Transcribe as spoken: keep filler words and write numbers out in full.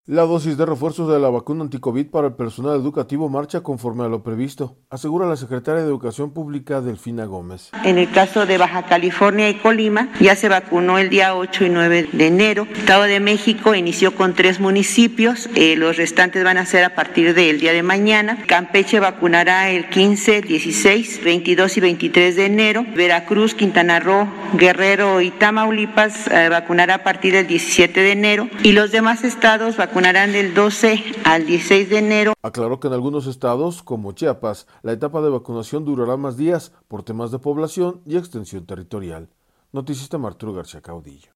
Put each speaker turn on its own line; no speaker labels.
La dosis de refuerzos de la vacuna anticovid para el personal educativo marcha conforme a lo previsto, asegura la secretaria de Educación Pública, Delfina Gómez.
En el caso de Baja California y Colima, ya se vacunó el día ocho y nueve de enero. El Estado de México inició con tres municipios, eh, los restantes van a ser a partir del día de mañana. Campeche vacunará el quince, dieciséis, veintidós y veintitrés de enero. Veracruz, Quintana Roo, Guerrero y Tamaulipas eh, vacunará a partir del diecisiete de enero. Y los demás estados vacunarán vacunarán del doce al dieciséis de enero.
Aclaró que en algunos estados, como Chiapas, la etapa de vacunación durará más días por temas de población y extensión territorial. Noticista Marturo García Caudillo.